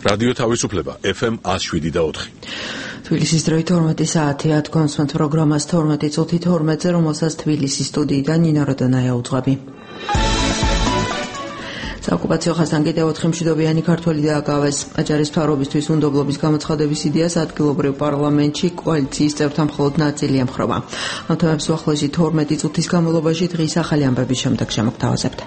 რადიო თავისუფლება FM 107.4. თბილისის დროით 12 საათია თქვენს პროგრამას 12 წუთი 12-ზე, რომელსაც თბილისის სტუდიიდან ნინა როდონაია უძღვები. საოკუპაციო ხაზთან კიდევ 4 მშვიდობიანი ქართველი დააკავეს. აჯარის მთავრობისთვის უნდობლობის გამოცხადების იდეას ადგილობრივ პარლამენტში კოალიციის წევრთა მხოლოდ ნაწილი ემხრობა. ამ თემებს უახლოესი 12 წუთის განმავლობაში დღის ახალი ამბების შემდეგ შემოგთავაზებთ.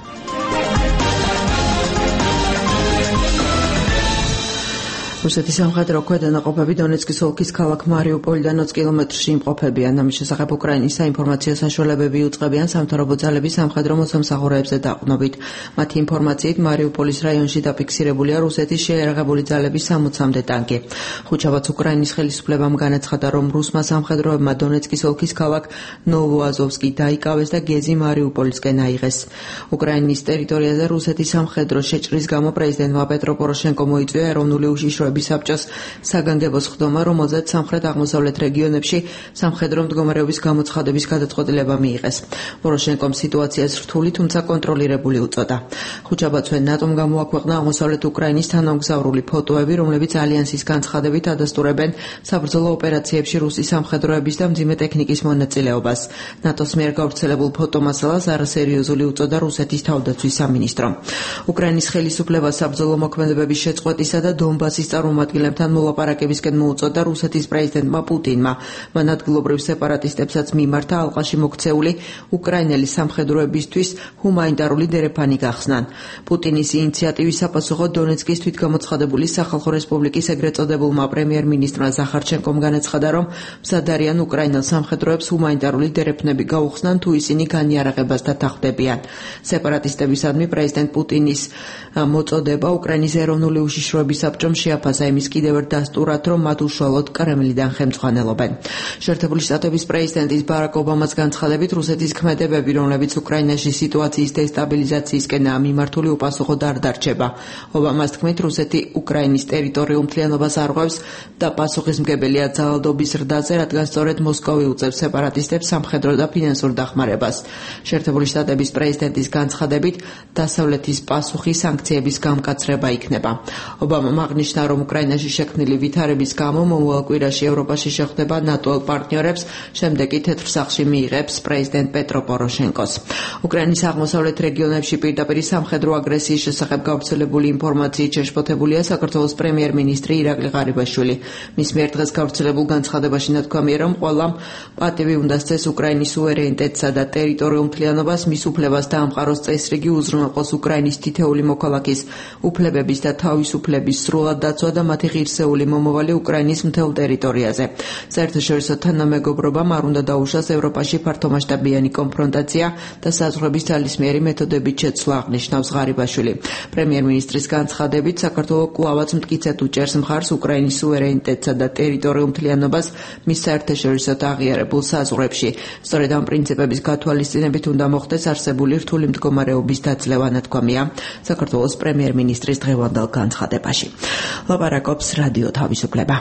რუსეთის სამხედრო ქვედანაყოფები დონეცკის ოლქის ქალაქ მარიუპოლიდან 20 კილომეტრში იმყოფებიან. ამის შესახებ უკრაინის საინფორმაციო საშუალებები უწყებიან სამთავრობო ძალების სამხედრო მოსამსახურეებზე დაყრდნობით. მათი ინფორმაციით მარიუპოლის რაიონში დაფიქსირებულია რუსეთის შეიარაღებული ძალების 60-მდე ტანკი. ხუთშაბათს უკრაინის ხელისუფლებამ განაცხადა, რომ რუსმა სამხედროებმა დონეცკის ოლქის ქალაქ ნოვოაზოვსკი დაიკავეს და გეზი მარიუპოლისკენ აიღეს. უკრაინის ტერიტორიაზე რუსეთის სამხედრო შეჭრის გამო პრეზიდენტმა პეტრო პოროშენკო მოიწვია ეროვნული უშიშროების საბჭოს საგანგებო სხდომა, რომელზეც სამხრეთ-აღმოსავლეთ რეგიონებში სამხედრო მდგომარეობის გამოცხადების გადაწყვეტილება მიიღეს. პოროშენკომ სიტუაციას რთული, თუმცა კონტროლირებული უწოდა. ხუთშაბათს ნატომ გამოაქვეყნა აღმოსავლეთ უკრაინის თანამგზავრული ფოტოები, რომლებიც ალიანსის განცხადებით ადასტურებენ საბრძოლო ოპერაციებში რუსი სამხედროების და მძიმე ტექნიკის მონაწილეობას. ნატოს მიერ გავრცელებულ ფოტომასალას არასერიოზული უწოდა რუსეთის თავდაცვის სამინისტრო. უკრაინის ხელისუფლება საბრძოლო მოქმედებების შეწყვეტისა და დონბასის წარმომადგენლებთან მოლაპარაკებისკენ მოუწოდა რუსეთის პრეზიდენტმა პუტინმა. მან ადგილობრივ სეპარატისტებსაც მიმართა ალყაში მოქცეული უკრაინელი სამხედროებისთვის ჰუმანიტარული დერეფანი გახსნან. პუტინის ინიციატივის საპასუხოდ დონეცკის თვითგამოცხადებული სახალხო რესპუბლიკის ეგრეთ წოდებულმა პრემიერ-მინისტრმა ზახარჩენკომ განაცხადა, რომ მზად არიან უკრაინელ სამხედროებს ჰუმანიტარული დერეფნები გაუხსნან, თუ ისინი განიარაღებას დათანხმდებიან. სეპარატისტებისადმი პრეზიდენტ პუტინის მოწოდება უკრაინის ეროვნული უშიშროების საბჭომ შეაფასა იმის კიდევ ერთ დასტურად, რომ მათ უშუალოდ კრემლიდან ხელმძღვანელობენ. შეერთებული შტატების პრეზიდენტის ბარაკ ობამას განცხადებით, რუსეთის ქმედებები, რომლებიც უკრაინაში სიტუაციის დესტაბილიზაციისკენაა მიმართული, უპასუხოდ არ დარჩება. ობამას თქმით, რუსეთი უკრაინის ტერიტორიულ მთლიანობას არღვევს და პასუხისმგებელია ძალადობის ზრდაზე, რადგან სწორედ მოსკოვი უწევს სეპარატისტებს სამხედრო და ფინანსურ დახმარებას. შეერთებული შტატების პრეზიდენტის განცხადებით, დასავლეთის პასუხი სანქციების გამკაცრება იქნება. ობამამ აღნიშნა, რომ უკრაინაში შექმნილი ვითარების გამო მომავალ კვირაში ევროპაში შეხვდება ნატო პარტნიორებს, შემდეგ კი თეთრ სახლში მიიღებს პრეზიდენტ პეტრო პოროშენკოს. უკრაინის აღმოსავლეთ რეგიონებში პირდაპირ სამხედრო აგრესიის შესახებ გავრცელებული ინფორმაციით შეშფოთებულია საქართველოს პრემიერ-მინისტრი ირაკლი ღარიბაშვილი. მის მიერ დღეს გავრცელებულ განცხადებაში ნათქვამია, რომ ყველამ პატივი უნდა სცეს უკრაინის სუვერენიტეტსა და ტერიტორიულ მთლიანობას, მის უფლებას დაამყაროს წესრიგი, უზრუნველყოს უკრაინის თითოეული მოქალაქის უფლებების და თავისუფლების სრულად დაცვა და მათი ღირსეული მომავალი უკრაინის მთელ ტერიტორიაზე. საერთაშორისო თანამეგობრობამ არ უნდა დაუშვას ევროპაში ფართომასშტაბიანი კონფრონტაცია და საზღვრების ძალისმიერი მეთოდებით შეცვლა, აღნიშნავს ღარიბაშვილი. პრემიერ-მინისტრის განცხადებით, საქართველო კვლავაც მტკიცედ უჭერს მხარს უკრაინის სუვერენიტეტსა და ტერიტორიულ მთლიანობას მის საერთაშორისო აღიარებულ საზღვრებში. სწორედ ამ პრინციპების გათვალისწინებით უნდა მოხდეს არსებული რთული მდგომარეობის დაძლევა, ნათქვამია საქართველოს პრემიერ-მინისტრის დღევანდელ განცხადებაში. ლაპარაკობს რადიო თავისუფლება.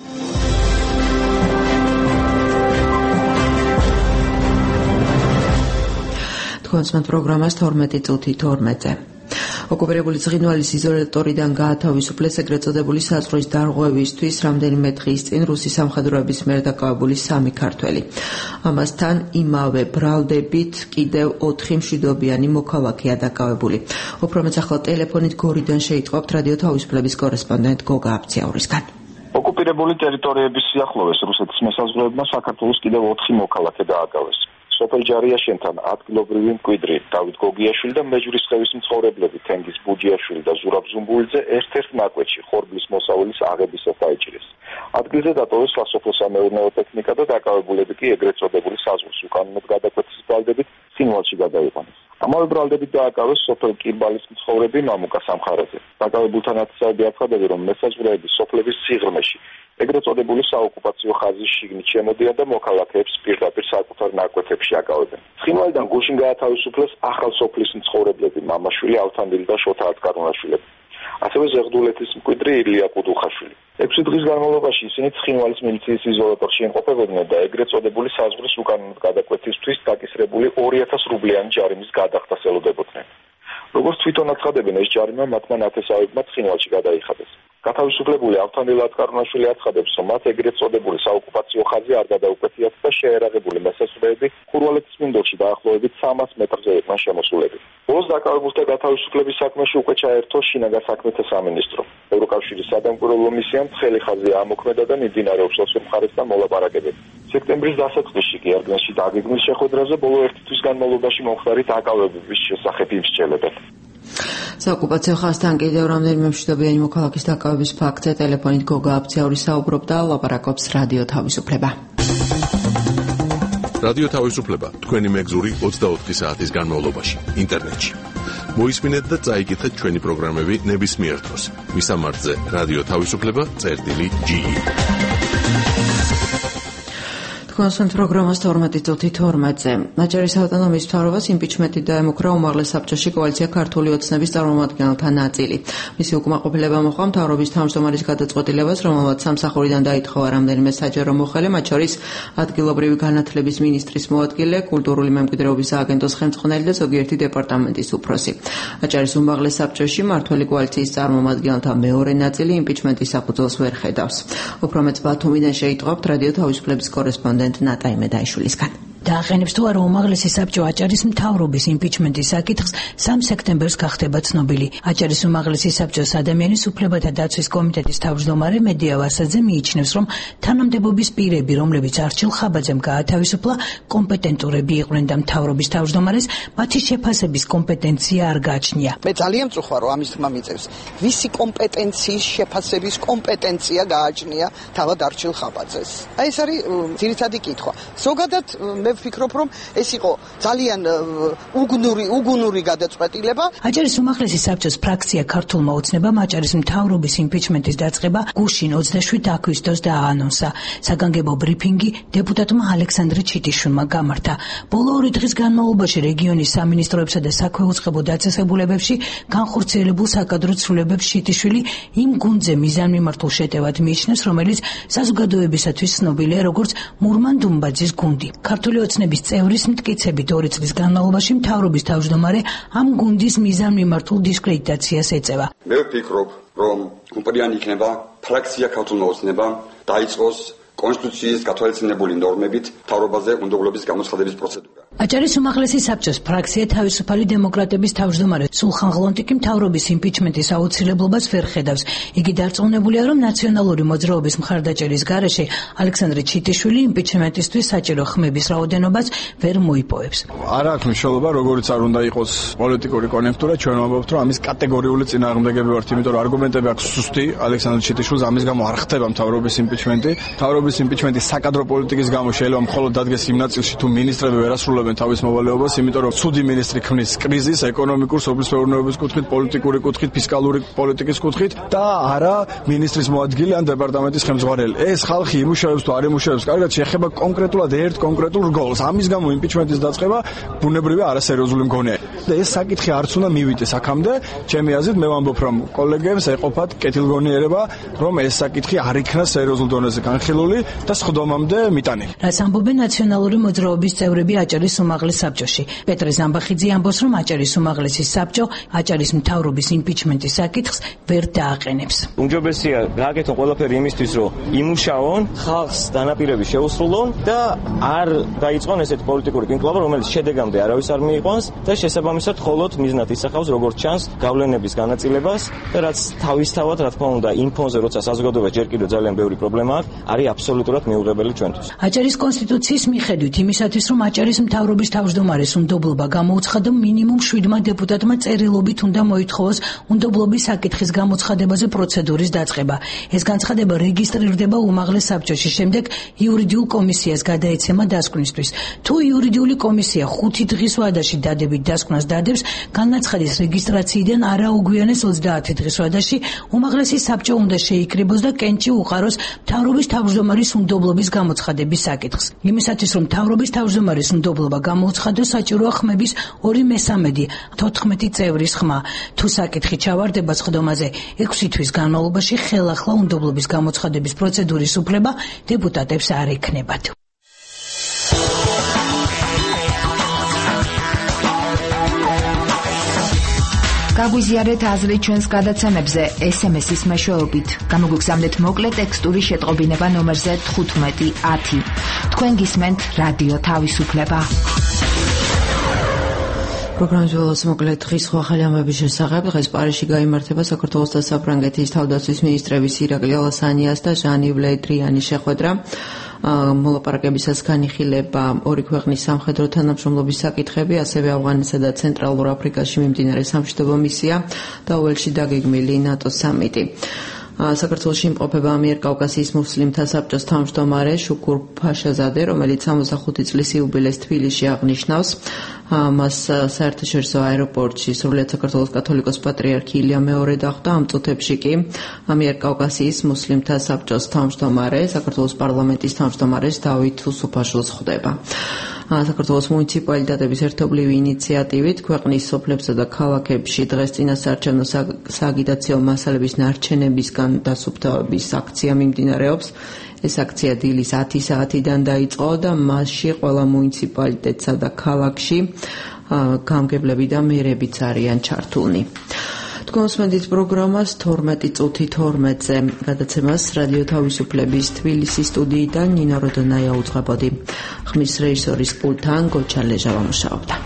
თქვენს პროგრამას 12 წუთი 12-ზე. ოკუპირებული ცხინვალის იზოლატორიდან გაათავისუფლეს ეგრეთ წოდებული საზღვრის დარღვევისთვის რამდენიმე დღის წინ რუსი სამხედროების მიერ დაკავებული 3 ქართველი. ამასთან იმავე ბრალდებით კიდევ 4 მშვიდობიანი მოქალაქეა დაკავებული. უფრო მეც ახლა ტელეფონით გორიდან შეიტყობთ რადიო თავისუფლების კორესპონდენტ გოგა აბციაურისგან. ოკუპირებული ტერიტორიების სიახლოვეს რუსეთის მოსაზღვრეებმა საქართველოს კიდევ 4 მოქალაქე დააკავეს. სოფელ ჯარიაშენთან ადგილობრივი მკვიდრი დავით გოგიაშვილი და მეჯვრისხევის მცხოვრებლები თენგიზ ბუჯიაშვილი და ზურაბ ზუმბულიძე ერთ-ერთ ნაკვეთში ხორბლის მოსაულის აღებისას დაიჭირეს. ადგილზე დატოვეს სასოფლო-სამეურნეო ტექნიკა და დაკავებულები კი ეგრეთ წოდებული საზღვრის უკანონოდ გადაკვეთის ბრალდებით ცხინვალში გადაიყვანეს. ამავე ბრალდებით დააკავეს სოფელ კირბალის მცხოვრები მამუკა სამხარაძე. დაკავებულთა ნათესავები აცხადებენ, რომ მესაზღვრეები სოფლების სიღრმეში ეგრეთ წოდებული საოკუპაციო ხაზის შიგნით შემოდიან და მოქალაქეებს პირდაპირ საკუთარ ნაკვეთებში აკავებენ. ცხინვალიდან გუშინ გაათავისუფლეს ახალ სოფლის მცხოვრებლები მამაშვილი ავთანდილი და შოთა ატკარუნაშვილები. ასევე ზეღდულეთის მკვიდრი ილია კუდუხაშვილი. 6 დღის განმავლობაში ისინი ცხინვალის მილიციის იზოლატორში იმყოფებოდნენ და ეგრეთ წოდებული საზღვრის უკანონოდ გადაკვეთისთვის დაკისრებული 2000 რუბლიანი ჯარიმის გადახდას ელოდებოდნენ. როგორც თვითონ აცხადებენ, ეს ჯარიმა მათმა ნათესავებმა ცხინვალში გადაიხადეს. გათავისუფლებული ავთანდილ ატყარნაშვილი აცხადებს, რომ მათ ეგრეთ წოდებული საოკუპაციო ხაზი არ გადაუკეთიათ და შეერაღებული მესასრეები ხურვალეთის მინდორში დაახლოებით 300 მეტრზე იყვნენ შემოსულები. ბოლოს დაკავებულთა გათავისუფლების საქმეში უკვე ჩაერთო შინაგან საქმეთა სამინისტრო. ევროკავშირის სადამკვირვებლო მისიამ ცხელი ხაზი ამოქმედა და მიმდინარეობს ოსურ მხარესთან მოლაპარაკებები. სექტემბრის დასაწყისში კი არგენში დაგეგმვის შეხვედრაზე ბოლო 1 თვის განმავლობაში მომხდარი დაკავებების შესახებ იმსჯელებენ. საოკუპაციო ხაზთან კიდევ რამდენიმე მშვიდობიანი მოქალაქის დაკავების ფაქტზე ტელეფონით გოგა აბციაური საუბრობდა, ლაპარაკობს რადიო თავისუფლება. რადიო თავისუფლება თქვენი მეგზური 24 საათის განმავლობაში ინტერნეტში. მოისმინეთ და წაიკითხეთ ჩვენი პროგრამები ნებისმიერ დროს. მისამართზე რადიო თავისუფლება.ge. კონსულტ პროგრამას 12:12-ზე. ნაჯარის ავტონომიის მთავრობას იმპიჩმენტი დაემუქრა უმაღლეს საბჭოში კოალიცია ქართული ოცნების წარმომადგენელთა ნაწილი. მისი უკმაყოფილება მოჰყვა მთავრობის თავმჯდომარის გადაწყვეტილებას, რომელმაც სამსახურიდან დაითხოვა რამდენიმე საჯარო მოხელე, მათ შორის ადგილობრივი განათლების მინისტრის მოადგილე, კულტურული მემკვიდრეობის სააგენტოს ხელმძღვანელი და ზოგიერთი დეპარტამენტის უფროსი. ნაჯარის უმაღლეს საბჭოში მმართველი კოალიციის წარმომადგენელთა მეორე ნაწილი იმპიჩმენტის საფუძველს ვერ ხედავს. უფრო მეც ბათუმიდან შეიტყობთ რადიო თავისუფლების კორესპონდენტი ნატა იმედაიშვილისგან. დააყენებს თუ არა უმაღლესი საბჭო აჭარის მთავრობის იმპიჩმენტის საკითხს 3 სექტემბერს გახდება ცნობილი. აჭარის უმაღლესი საბჭოს ადამიანის უფლებათა დაცვის კომიტეტის თავმჯდომარე მედია ვასაძე მიიჩნევს, რომ თანამდებობის პირები, რომლებიც არჩილ ხაბაძემ გაათავისუფლა, კომპეტენტურები იყვნენ და მთავრობის თავმჯდომარეს მათი შეფასების კომპეტენცია არ გააჩნია. მე ძალიან წუხვა რომ ამის თქმა მიწევს. ვისი კომპეტენციის შეფასების კომპეტენცია გააჩნია თავად არჩილ ხაბაძეს? აი ეს არის ძირითადი კითხვა. ზოგადად მე ვფიქრობ, რომ ეს იყო ძალიან უგუნური გადაწყვეტილება. აჭარის უმაღლესი საბჭოს ფრაქცია ქართულმა ოცნებამ აჭარის მთავრობის იმპიჩმენტის დაწყება გუშინ 27 აგვისტოს დააანონსა. საგანგებო ბრიფინგი დეპუტატმა ალექსანდრე ჩიტიშვილმა გამართა. ბოლო 2 დღის განმავლობაში რეგიონის სამინისტროებსა და საქვეუწყებო დაწესებულებებში განხორციელებულ საკადრო ცვლილებებს ჩიტიშვილი იმ გუნდზე მიზანმიმართულ შეტევად მიიჩნევს, რომელიც საზოგადოებისათვის ცნობილია როგორც მურმან დუმბაძის გუნდი. ქართული ოცნების წევრის მტკიცებით 2 წლის განმავლობაში მთავრობის თავმჯდომარე ამ გუნდის მიზანმიმართულ დისკრედიტაციას ეწევა. მე ვფიქრობ, რომ უპირიანი იქნება ფრაქცია ქართულმა ოცნებამ დაიწყოს კონსტიტუციის გათვალისწინებული ნორმებით მთავრობაზე უნდობლობის გამოცხადების პროცედურა. აჭარის უმაღლესი საბჭოს ფრაქცია თავისუფალი დემოკრატების თავმჯდომარე სულხან ღლონტიკი მთავრობის იმპიჩმენტის აუცილებლობას ვერ ხედავს. იგი დარწმუნებულია, რომ ნაციონალური მოძრაობის მხარდაჭერის გარეშე ალექსანდრე ჩიტიშვილი იმპიჩმენტისთვის საჭირო ხმების რაოდენობას ვერ მოიპოვებს. არ აქვს მნიშვნელობა, როგორიც არ უნდა იყოს პოლიტიკური კონექტურა, ჩვენ ვამბობთ, რომ ამის კატეგორიული წინააღმდეგები ვართ, იმიტომ რომ არგუმენტები აქვს სუსტი, ალექსანდრე ჩიტიშვილს ამის გამო არ ხდება მთავრობის იმპიჩმენტი. მთავრობის იმპიჩმენტი საკადრო პოლიტიკის გამო შეიძლება მხოლოდ დადგეს იმ ნაწილში, თუ მინისტრები ვერ ასრულებენ თავის მოვალეობას, იმიტომ რომ ცუდი მინისტრი ქმნის კრიზისს ეკონომიკურ, სოფლის მეურნეობის კუთხით, პოლიტიკური კუთხით, ფისკალური პოლიტიკის კუთხით და არა მინისტრის მოადგილე ან დეპარტამენტის ხელმძღვანელი. ეს ხალხი იმუშავებს თუ არ იმუშავებს, კარგად შეეხება კონკრეტულად ერთ კონკრეტულ რგოლს. ამის გამო იმპიჩმენტის დაწყება ბუნებრივი არასერიოზული მგონია. და ეს საკითხი არც უნდა მივიდეს აქამდე. ჩემი აზრით მე ვამბობ, რომ კოლეგებს ეყოფათ კეთილგონიერება, რომ ეს საკითხი არ იქნას სერიოზულ დონეზე განხილული და სხდომამდე მიტანილი. რაც ამბობენ ნაციონალური მოძრაობის წევრები აჭარის უმაღლეს საბჭოში. პეტრე ზამბახიძე ამბობს, რომ აჭარის უმაღლესი საბჭო აჭარის მთავრობის იმპიჩმენტის საკითხს ვერ დააყენებს. უმჯობესია გააკეთონ ყველაფერი იმისთვის, რომ იმუშაონ, ხალხს დანაპირები შეუსრულონ და არ დაიწყონ ესეთი პოლიტიკური კინკლავა, რომელიც შედეგამდე არავის არ მიიყვანს და შესაბამისად მხოლოდ მიზნად ისახავს, როგორც ჩანს, გავლენების განაწილებას და რაც თავისთავად, რა თქმა უნდა, იმ ფონზე, როცა საზოგადოებას ჯერ კიდევ ძალიან ბევრი პრობლემა აქვს, არის აბსოლუტურად მიუღებელი ჩვენთვის. აჭარის კონსტიტუციის მიხედვით იმისათვის, რომ აჭარის მთავრობის თავმჯდომარეს უნდობლობა გამოუცხადა, მინიმუმ 7 დეპუტატმა წერილობით უნდა მოითხოვოს უნდობლობის საკითხის გამოცხადებაზე პროცედურის დაწყება. ეს განცხადება რეგისტრირდება უმაღლეს საბჭოში, შემდეგ იურიდიულ კომისიას გადაეცემა დასკვნისთვის. თუ იურიდიული კომისია 5 დღის ვადაში დადებით დასკვნას დადებს, განაცხადის რეგისტრაციიდან არაუგვიანეს 30 დღის ვადაში უმაღლესი საბჭო უნდა შეიკრიბოს და კენჭი უყაროს მთავრობის თავმჯდომარის უნდობლობის გამოცხადების საკითხს. იმისათვის, რომ მთავრობის თავმჯდომარის უნდობლობა გამოუცხადოს, საჭიროა ხმების 2/3, 14 წევრის ხმა. თუ საკითხი ჩავარდება სხდომაზე 6 თვის განმავლობაში, ხელახლა უნდობლობის გამოცხადების პროცედურის უფლება დეპუტატებს არ ექნებათ. გაგვიზიარეთ აზრი ჩვენს გადაცემებზე SMS-ის მეშვეობით. გამოგვიგზავნეთ მოკლე ტექსტური შეტყობინება ნომერზე 1510. თქვენ გისმენთ რადიო თავისუფლება. პროგრამის ბოლოს მოკლედ დღის სხვა ახალი ამბების შესახებ. დღეს პარიზში გაიმართება საქართველოს და საფრანგეთის თავდაცვის მინისტრების ირაკლი ალასანიას და ჟან-იվ ლე დრიანის შეხვედრა. მოლაპარაკებისას განიხილება ორი ქვეყნის სამხედრო თანამშრომლობის საკითხები, ასევე ავღანეთსა და ცენტრალურ აფრიკაში მიმდინარე სამშვიდობო მისია და უელსში დაგეგმილი ნატოს სამიტი. საქართველოში იმყოფება ამიერკავკასიის მუსლიმთა საბჭოს თავმჯდომარე შუქურ ფაშაზადე, რომელიც 65 წლის იუბილეს თბილისში აღნიშნავს. მას საერთაშორისო აეროპორტში სრულიად საქართველოს კათოლიკოს პატრიარქი ილია მეორე დახვდა. ამ წუთებში კი ამიერკავკასიის მუსლიმთა საბჭოს თავმჯდომარე, საქართველოს პარლამენტის თავმჯდომარეს დავით უსუფაშვილს ხვდება. საქართველოს მუნიციპალიტეტების ერთობლივი ინიციატივით ქვეყნის სოფლებსა და ქალაქებში დღეს წინასაარჩევნო სააგიტაციო მასალების ნარჩენებისგან დასუფთავების აქცია მიმდინარეობს. ეს აქცია დილის 10 საათიდან დაიწყო და მასში ყველა მუნიციპალიტეტსა და ქალაქში გამგებლები და მერებიც არიან ჩართულნი. თქვენსმენთ პროგრამას 12 წუთი 12-ზე გადაცემას რადიო თავისუფლების თბილისის სტუდიიდან ნინო როდონაია უძღვებოდი. ხმის რეჟისორის პულტთან გოჩა ლეჟავა მუშაობდა.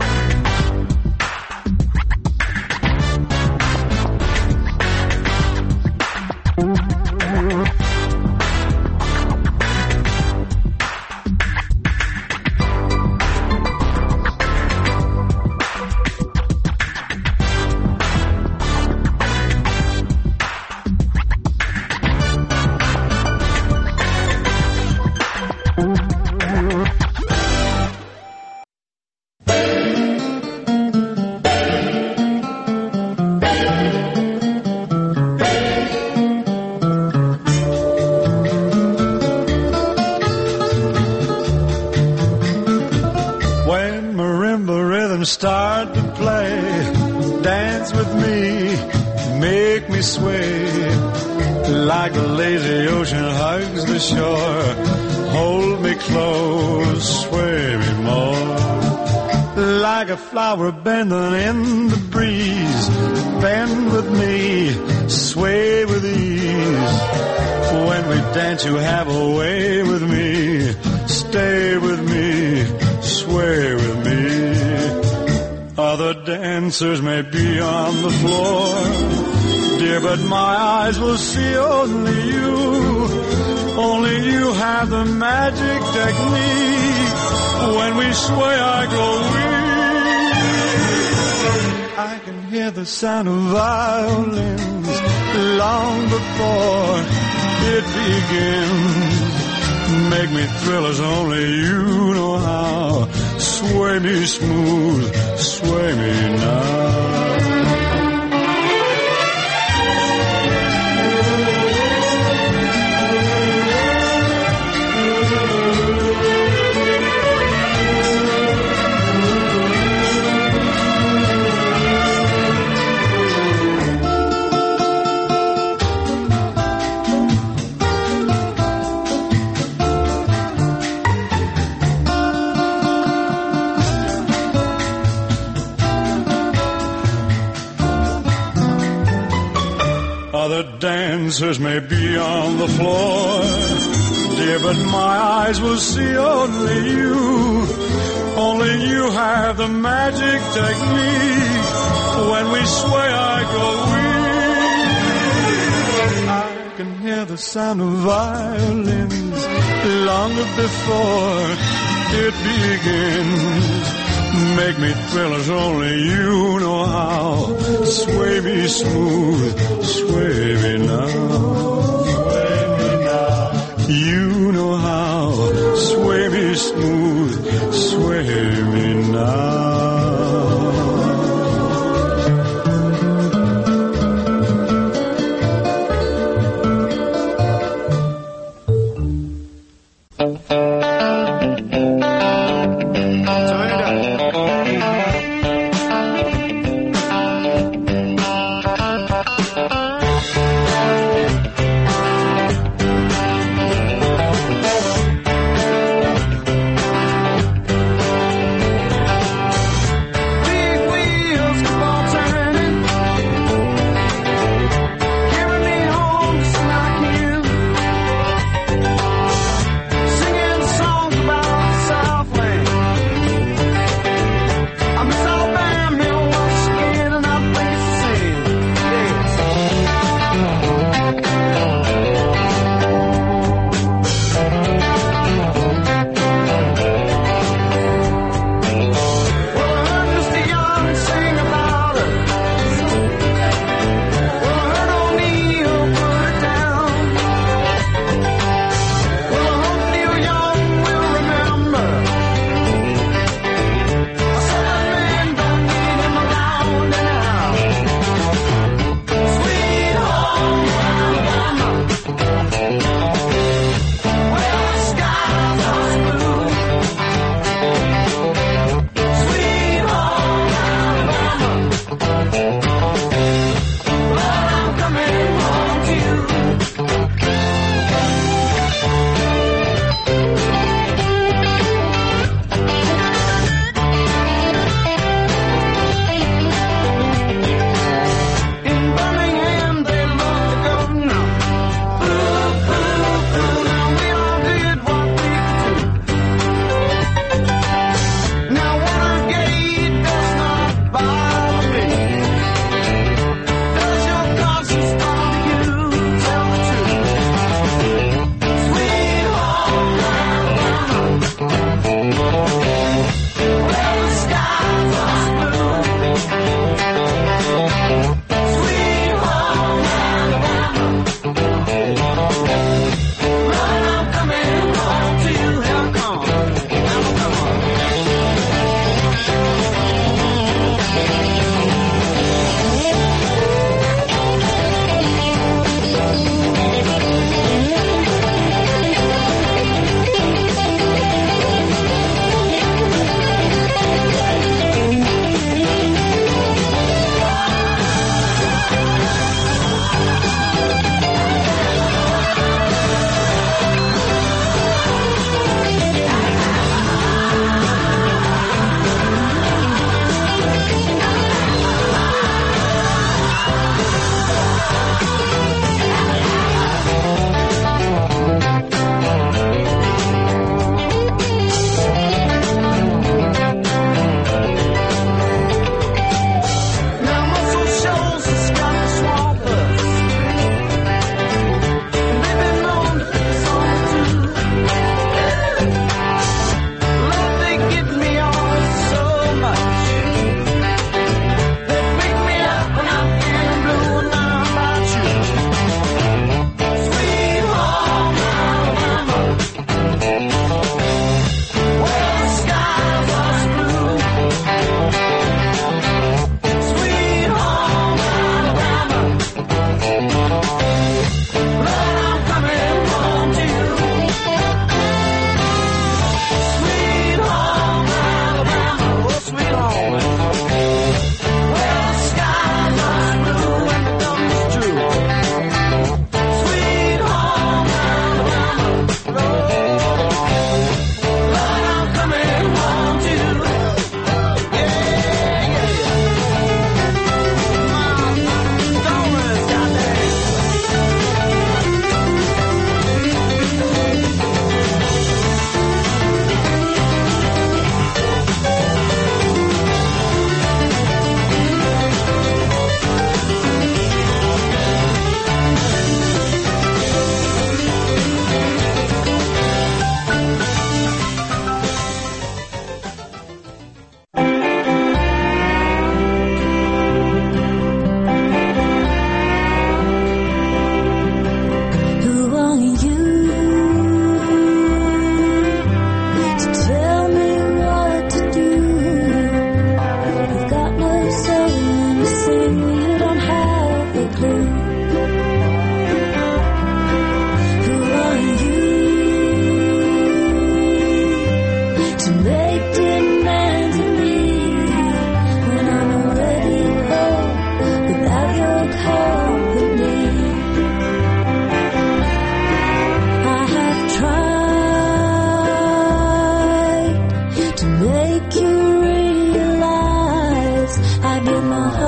Start to play, dance with me, make me sway, like a lazy ocean hugs the shore, hold me close, sway me more, like a flower bending in the breeze, bend with me, sway with ease, when we dance you have a way with me, stay with me, sway with me. Other dancers may be on the floor, dear, but my eyes will see only you. Only you have the magic technique. When we sway, I grow weak. I can hear the sound of violins long before it begins. Make me thrill as only you know how. Sway me smooth, sway me now. Other dancers may be on the floor, dear, but my eyes will see only you. Only you have the magic technique. When we sway, I grow weak. I can hear the sound of violins long before it begins. Make me thrill as only you know how. Sway me smooth, sway me now. Sway me now. You know how. Sway me smooth, sway me now.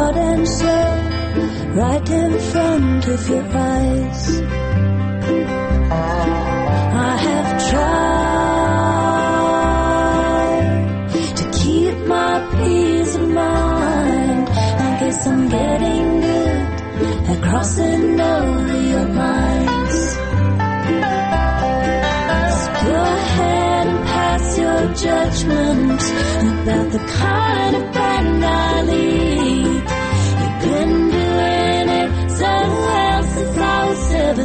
loud and slow, right in front of your eyes. I have tried to keep my peace of mind. I guess I'm getting good at crossing over your lines. So go ahead and pass your judgment about the kind of brand I lead. You've been doing it so well since I was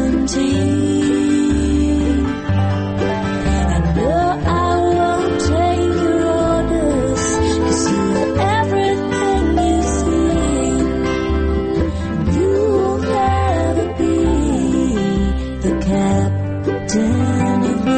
17. I know I won't take your orders, 'cause you're everything you see. You'll never be the captain of me.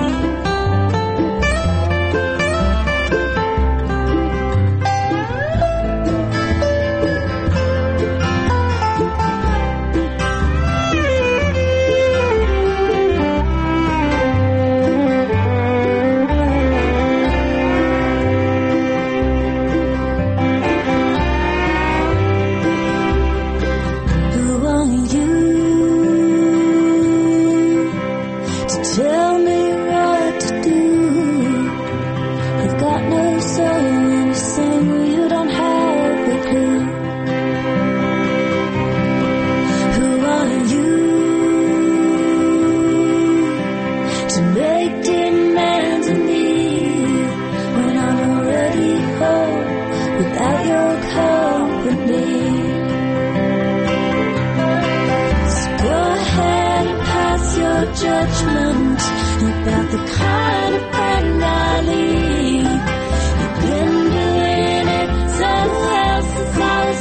Judgment about the kind of brand I lead. You've been doing it so well since I was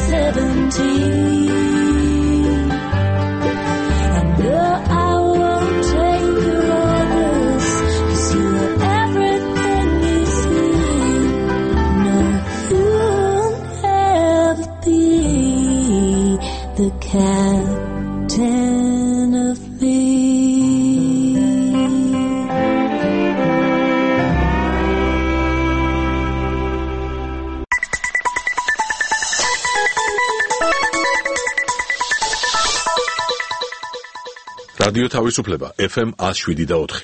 17. I know I won't take your orders, 'cause you're everything you see. No, you'll never be the captain of me. რადიო თავისუფლება FM 107.4.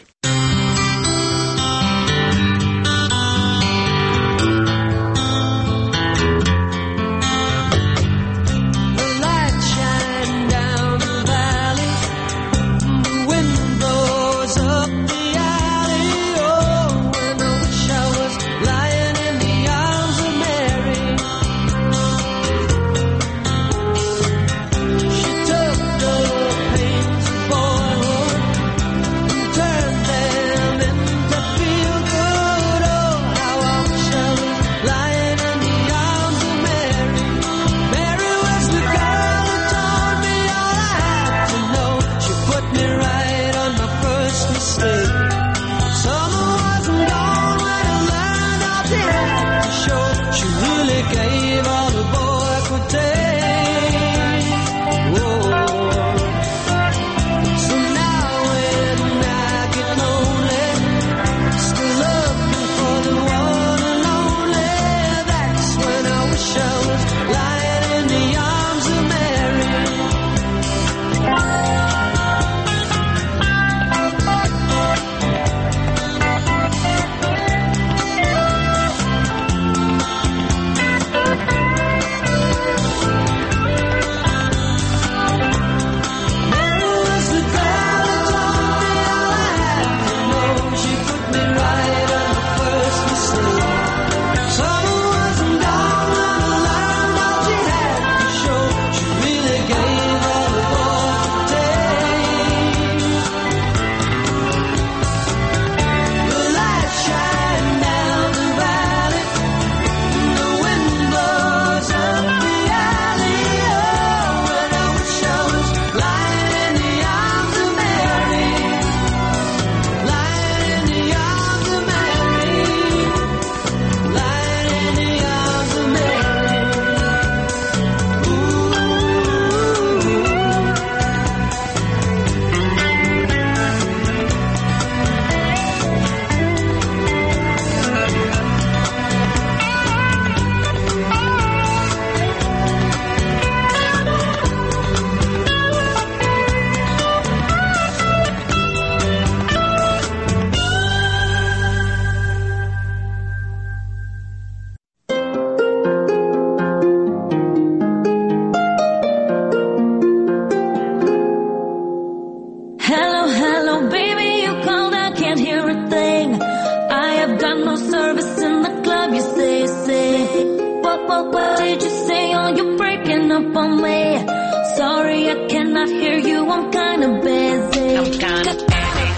what did you say? Oh, you're breaking up on me. Sorry, I cannot hear you. I'm kinda busy. I'm kinda busy.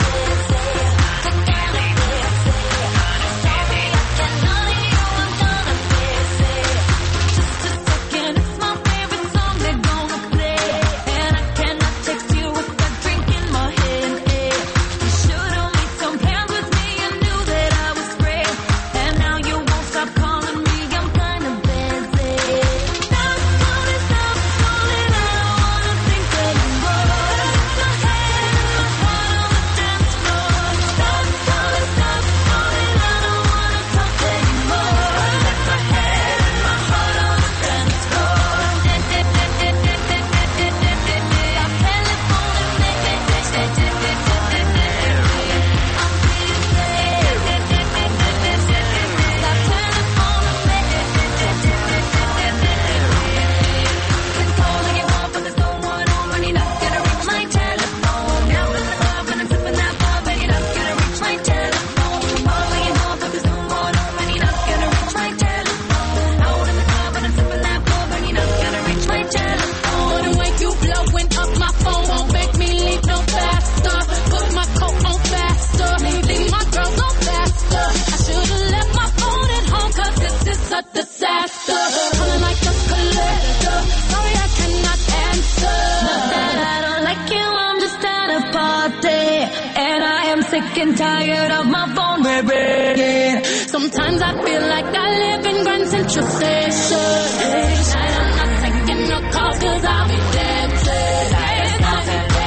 Sick and tired of my phone, baby. Sometimes I feel like I live in Grand Central Station. Tonight I'm not taking no calls 'cause I'll be dancing. Tonight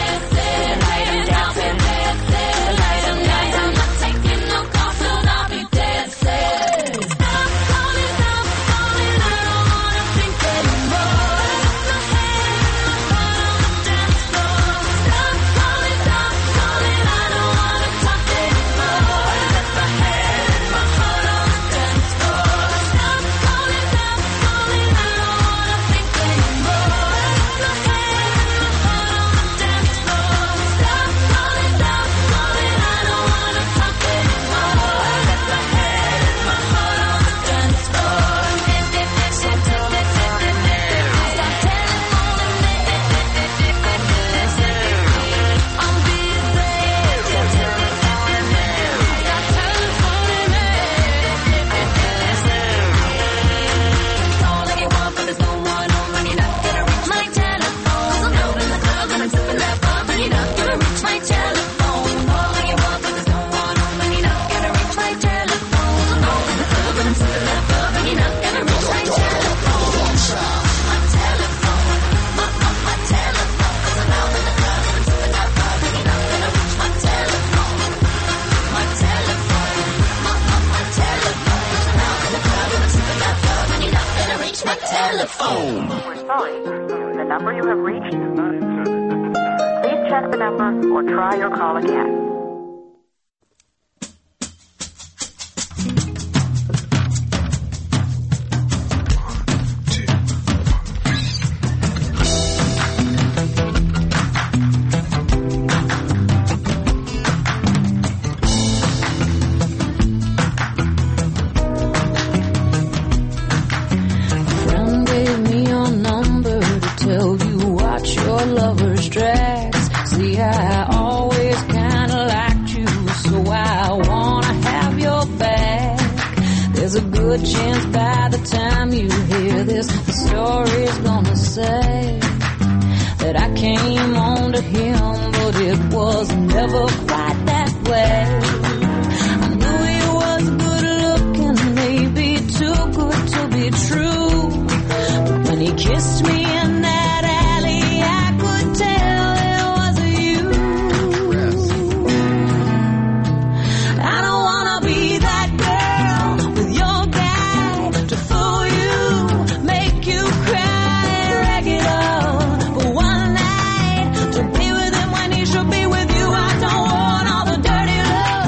I'm not taking no calls 'cause I'll be dancing. Stop calling, I don't wanna think anymore. My head in my heart on the dance floor. Stop calling, I don't wanna talk anymore. Let my head in my heart on the dance floor. Stop calling, I don't wanna think anymore. My head in my heart on the dance floor. Stop calling, I don't wanna talk anymore. Let my head in my heart on the dance floor. Stop telephoning me. I'm busy. Stop telephoning me. Call anyone, but there's no one home, and you're not gonna reach my telephone. I'm out in the club and I'm sipping that bub, and you're not gonna reach my telephone. Call anyone, but there's no one home, and you're not gonna reach my telephone. I'm out in the club and I'm sipping that bub, and you're not gonna reach my telephone. My telephone, my telephone. 'Cause I'm out in the club and I'm sipping that bub, and you're not gonna reach my telephone. My telephone, my telephone. 'Cause I'm out in the club and I'm sipping that bub, and you're not gonna reach my telephone. We're sorry. The number you have reached is not in service. Please check the number or try your call again. Friend gave me your number to tell you watch your lover's tracks. See, I always kinda liked you, so I wanna have your back. There's a good chance by the time you hear this, the story's gonna say that I came on to him, but it was never quite that way. I knew he was good looking, maybe too good to be true. But when he kissed me in that alley, I could tell it was you. I don't wanna be that girl with your guy to fool you, make you cry and rag it on for one night, to be with him when he should be with you. I don't want all the dirty love.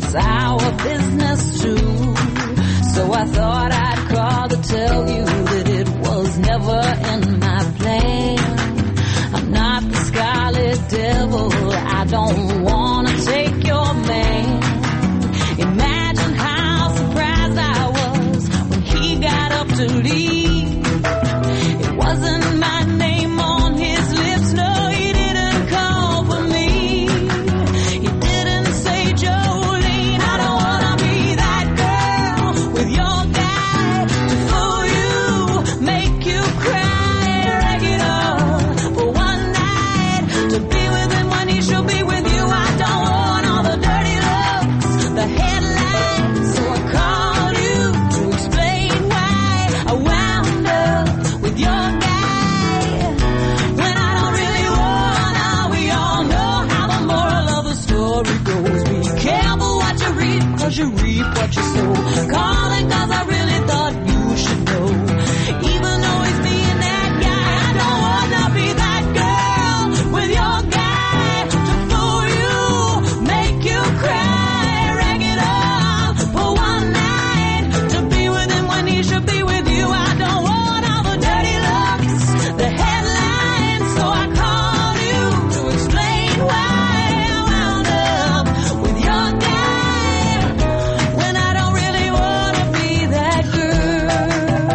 it's our business too. So I thought I'd call to tell you that it was never in my plan. I'm not the scarlet devil, I don't wanna take your man. Imagine how surprised I was when he got up to leave. It wasn't my name on his lips, no, he didn't call for me. He didn't say, Jolene, I don't wanna be that girl with your guy to fool you, make you cry, rag it on for one night, to be with him when he should be with you. I don't want all the dirty looks, the headlines, so I called you to explain why I wound up with your guy when I don't really wanna. We all know how the moral of the story goes. Be careful what you read, 'cause you reap what you sow. Calling 'cause I really thought you should know. Even though he's being that guy, I don't wanna be that girl with your guy to fool you, make you cry, rag it up for one night, to be with him when he should be with you. I don't want all the dirty looks, the headlines, so I called you to explain why I wound up with your guy when I don't really wanna be that girl.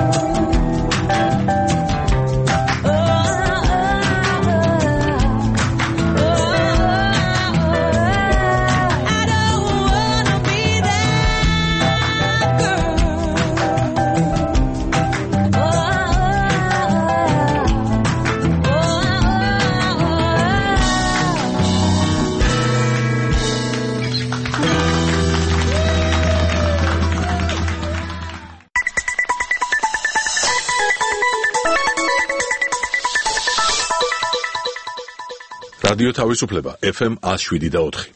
I don't wanna be that რადიო თავისუფლება FM 107.4.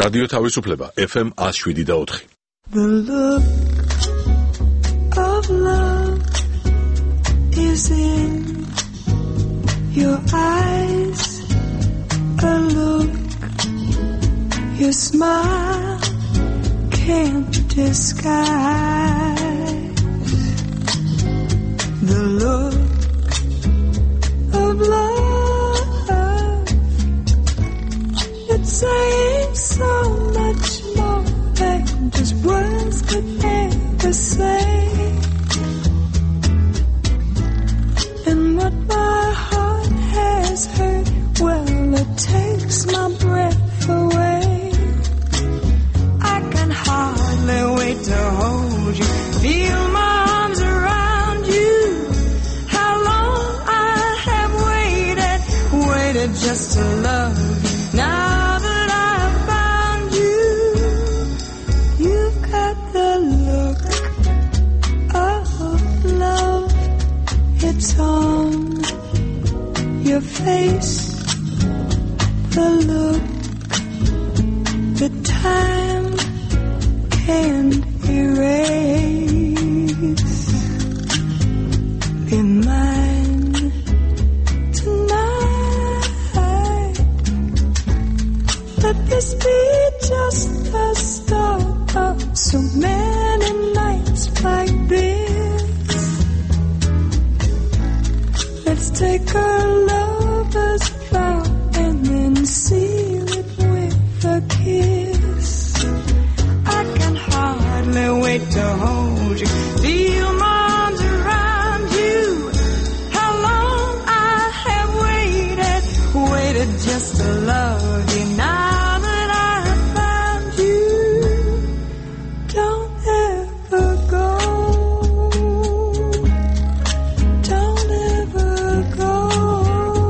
რადიო თავისუფლება FM 107.4. The look of love is in your eyes, a look your smile can't disguise. The look of love, it's saying so much more than just words could ever say. And what my heart has heard, well, it takes my breath away. I can hardly wait to hold you, feel my arms around you. How long I have waited just to love you. Now that I've found you, you've got the look of love. It's on your face, the look that time can't erase. Be mine tonight. Let this be just the start of so many nights like this. Let's take our lover's vow and then seal it with a kiss. I can hardly wait to hold you, feel my arms around you. How long I have waited just to love you. Now that I have found you, don't ever go. Don't ever go.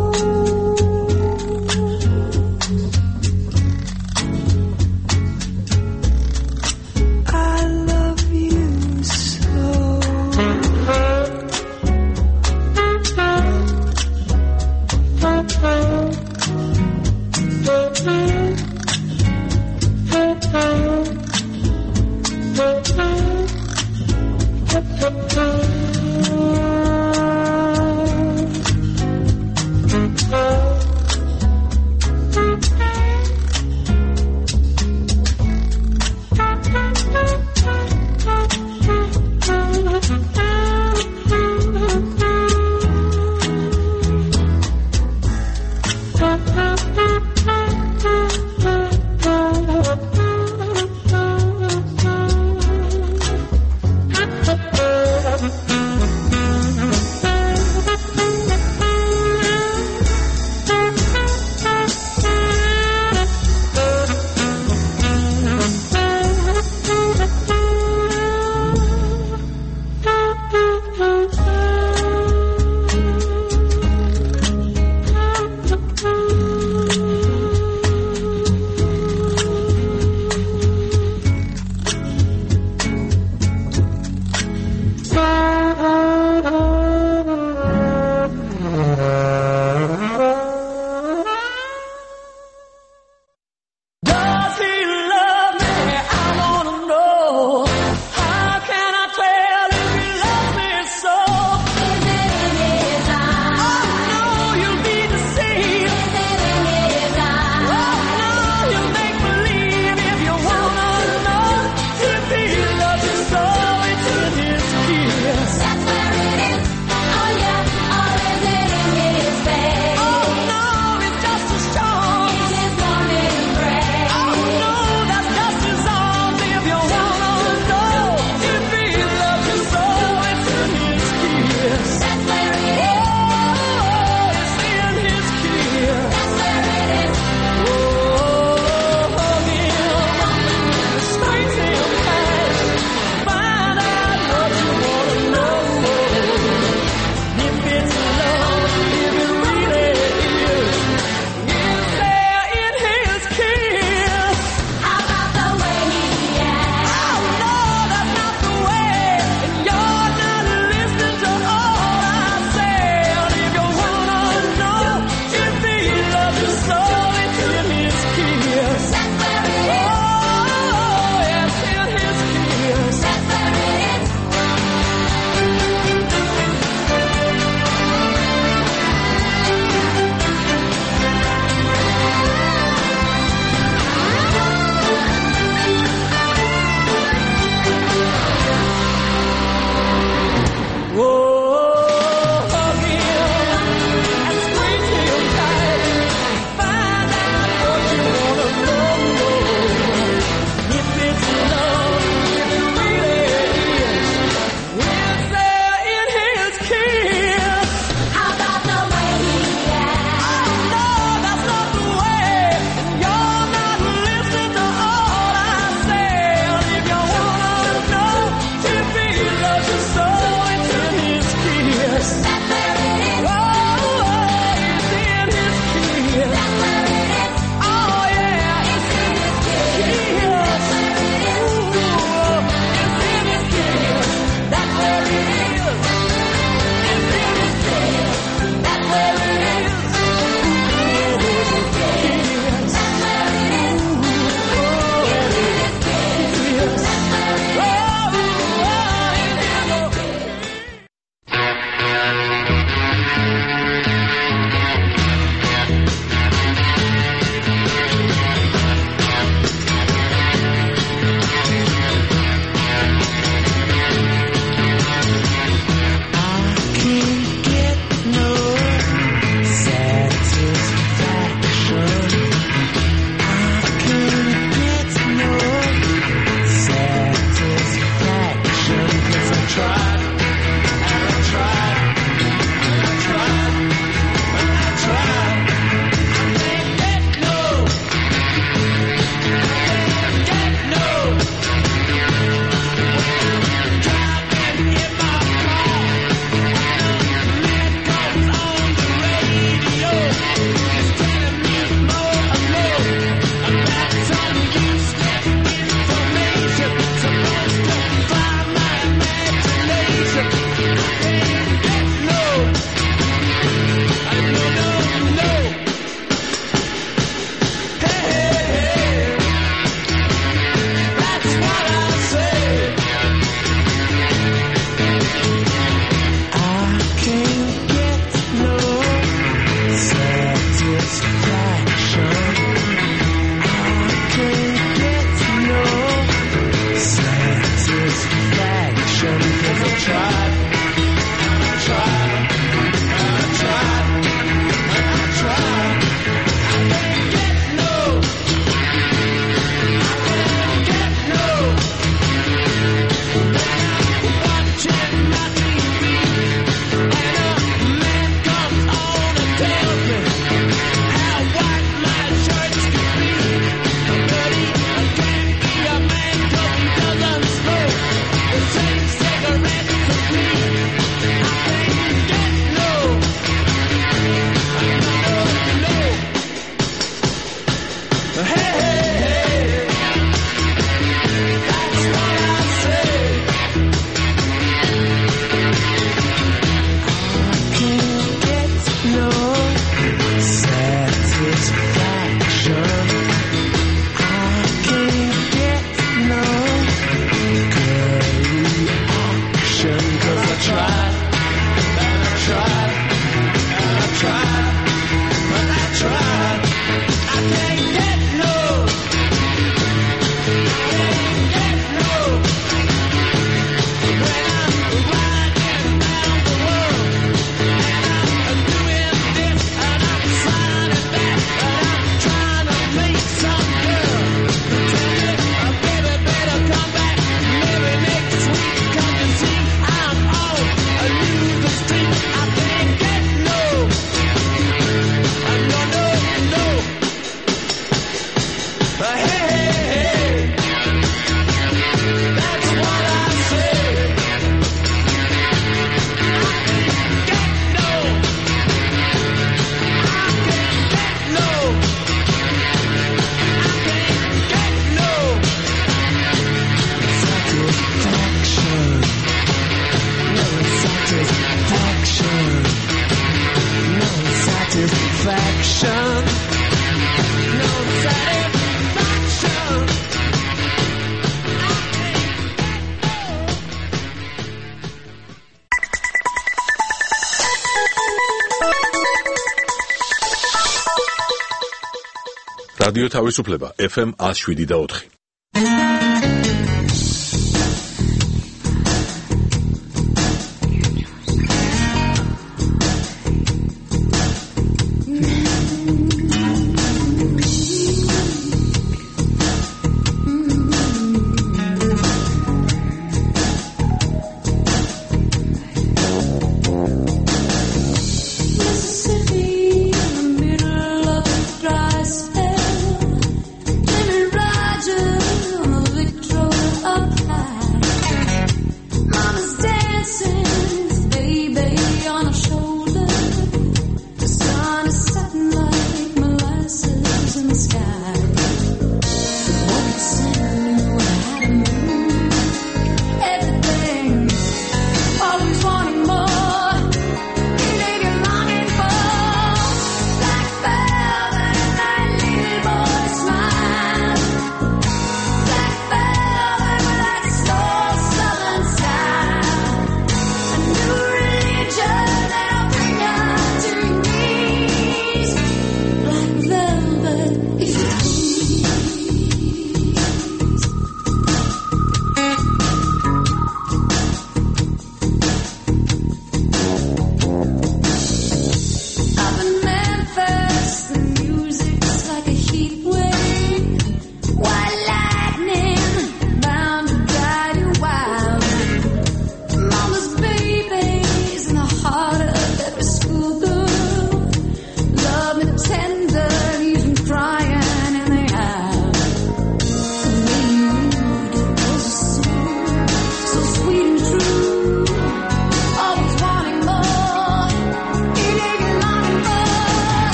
რადიო თავისუფლება FM 107.4